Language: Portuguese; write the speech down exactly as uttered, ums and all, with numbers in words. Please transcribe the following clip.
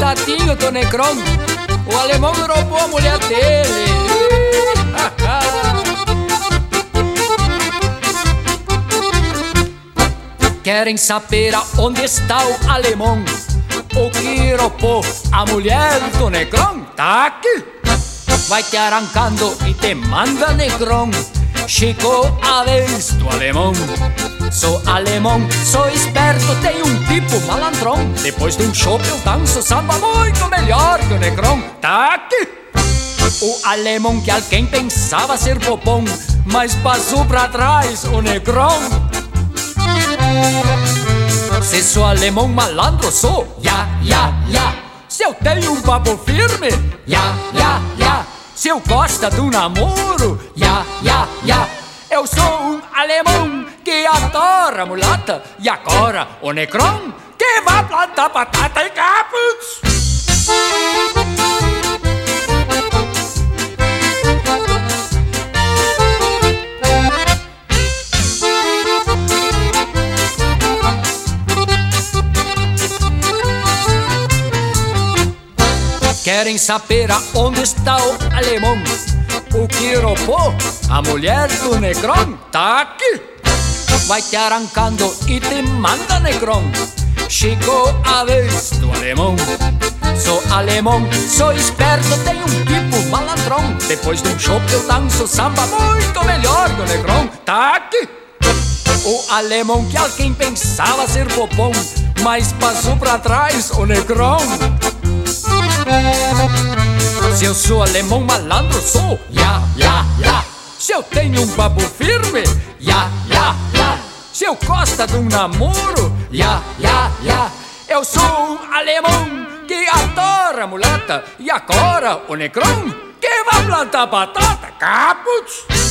casadinho do Negron. O alemão roubou a mulher dele. Querem saber aonde está o alemão, o que roubou a mulher do Negron? Tá aqui. Vai te arrancando e te manda, Negron. Chegou a vez do alemão. Sou alemão, sou esperto, tenho um tipo malandrão. Depois de um show eu danço samba muito melhor que o Negron. Tá aqui. O alemão que alguém pensava ser bobão, mas passou pra trás o Negron. Se sou alemão malandro sou, ya, ya, ya. Se eu tenho um papo firme, ya, ya, ya. Se eu gosto do namoro, ya, ya, ya. Eu sou um alemão que adora mulata. E agora o Negron que vai plantar batata e capuz. Querem saber aonde está o alemão, o que roubou a mulher do Negron? Tá aqui. Vai te arrancando e te manda, Negron. Chegou a vez do alemão. Sou alemão, sou esperto, tenho um tipo malandrão. Depois de um show eu danço samba muito melhor que o Negron. Tá aqui. O alemão que alguém pensava ser bobão, mas passou pra trás o Negron. Se eu sou alemão malandro sou, ya, ya, ya. Se eu tenho um papo firme, ya, ya, ya. Se eu gosto de um namoro, ya, ya, ya. Eu sou um alemão que adora mulata. E agora o Negron que vai plantar batata, capuz.